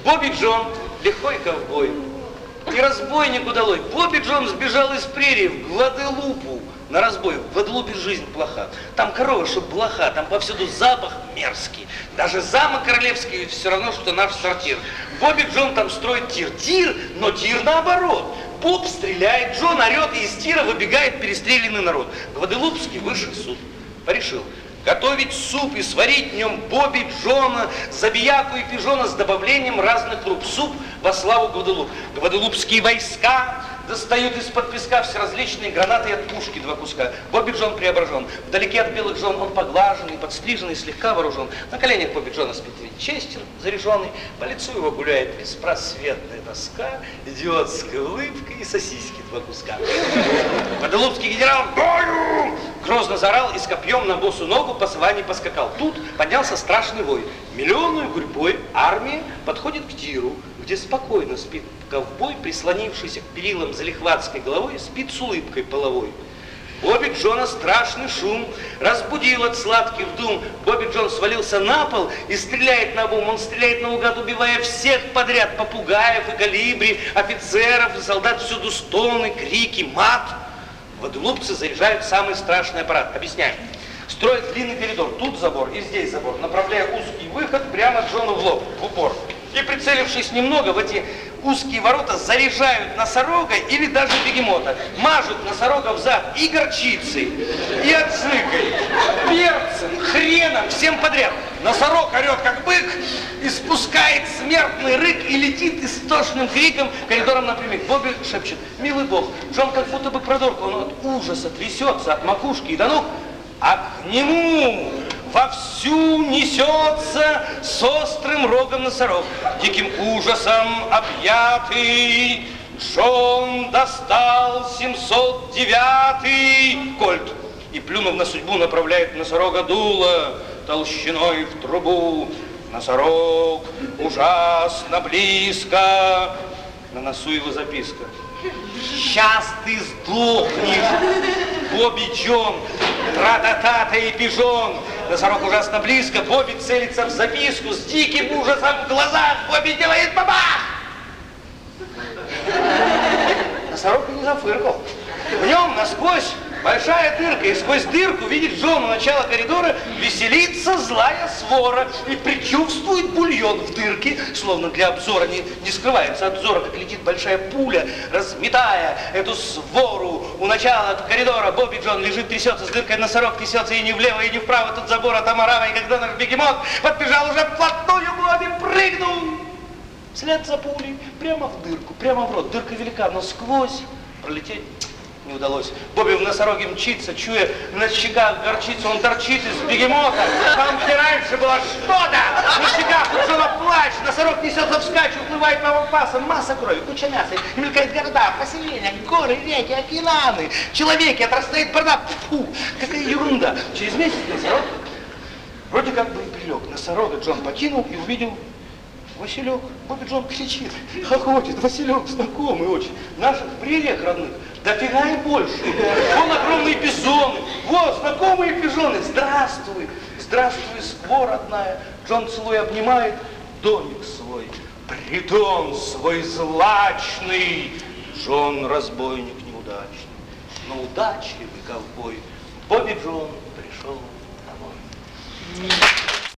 Бобби Джон, лихой ковбой. И разбойник удалой. Бобби Джон сбежал из прерии в Гваделупу на разбой. В Гваделупе жизнь плоха. Там корова, чтоб блоха, там повсюду запах мерзкий. Даже замок королевский все равно, что наш сортир. Бобби Джон там строит тир. Тир, но тир наоборот. Боб стреляет, Джон орет, и из тира выбегает перестрелянный народ. Гваделупский высший суд порешил готовить суп и сварить в нем Бобби Джона, забияку и пижона с добавлением разных круп. Суп во славу Гваделуп. Гваделупские войска достают из-под песка всеразличные гранаты и от пушки 2 куска. Бобби Джон преображен. Вдалеке от белых жен он поглаженный, подстриженный, слегка вооружен. На коленях Бобби Джона спит винчестер заряженный. По лицу его гуляет беспросветная тоска, идиотская улыбка и сосиски 2 куска. Гваделупский генерал «Бою!» грозно заорал и с копьем на босу ногу по саванне поскакал. Тут поднялся страшный вой. Миллионной гурьбой армия подходит к тиру, где спокойно спит ковбой, прислонившийся к перилам залихватской головой, спит с улыбкой половой. Бобби Джона страшный шум разбудил от сладких дум. Бобби Джон свалился на пол и стреляет наобум. Он стреляет наугад, убивая всех подряд. Попугаев и колибри, офицеров и солдат. Всюду стоны, крики, мат. Гваделупцы заряжают самый страшный аппарат. Объясняю. Строят длинный коридор. Тут забор и здесь забор. Направляя узкий выход прямо Джону в лоб, в упор. И прицелившись немного, в эти узкие ворота заряжают носорога или даже бегемота. Мажут носорога в зад и горчицей, и ацикой, перцем, хреном, всем подряд. Носорог орет, как бык, и спускает смертный рык и летит истошным криком коридором напрямик. Бобби шепчет: «Милый бог, Джон как будто бы продорка, он от ужаса трясется от макушки и до ног, а к нему вовсю несется с острым рогом носорог. Диким ужасом объятый Джон достал 709-й кольт и, плюнув на судьбу, направляет носорога дуло толщиной в трубу. Носорог ужасно близко, на носу его записка: «Сейчас ты сдохнешь, Бобби Джон, тра-та-та-та и пижон». Носорог ужасно близко, Бобби целится в записку, с диким ужасом в глазах Бобби делает бабах. Носорог не зафыркал. В нем насквозь большая дырка, и сквозь дырку видит Джон у начала коридора, веселится злая свора и предчувствует бульон в дырке, словно для обзора не скрывается от взора, как летит большая пуля, разметая эту свору. У начала коридора Бобби Джон лежит, трясется с дыркой, носорог несется и не влево, и не вправо, тут забор от Амарава, и когда наш бегемот подбежал уже вплотную, Бобби прыгнул вслед за пулей прямо в дырку, прямо в рот. Дырка велика, но сквозь пролететь не удалось. Бобби в носороге мчится, чуя на щеках горчицу, он торчит из бегемота. Там, где раньше было что-то, на щеках у Джона плач, носорог несется вскачь, уплывает по пасам, масса крови, куча мяса, и мелькает города, поселения, горы, реки, океаны, человеки, отрастает борода. Фу, какая ерунда. Через месяц носорог вроде как бы и прилег. Носорога Джон покинул и увидел Василек. Бобби Джон кричит, хохочет. Василек знакомый очень. В наших прериях родных дофига и больше. Вон огромные пижоны. Вот, знакомые пижоны. Здравствуй. Здравствуй, скво родная. Джон целуя обнимает домик свой, притон свой злачный. Джон разбойник неудачный, но удачливый ковбой. Бобби Джон пришел домой.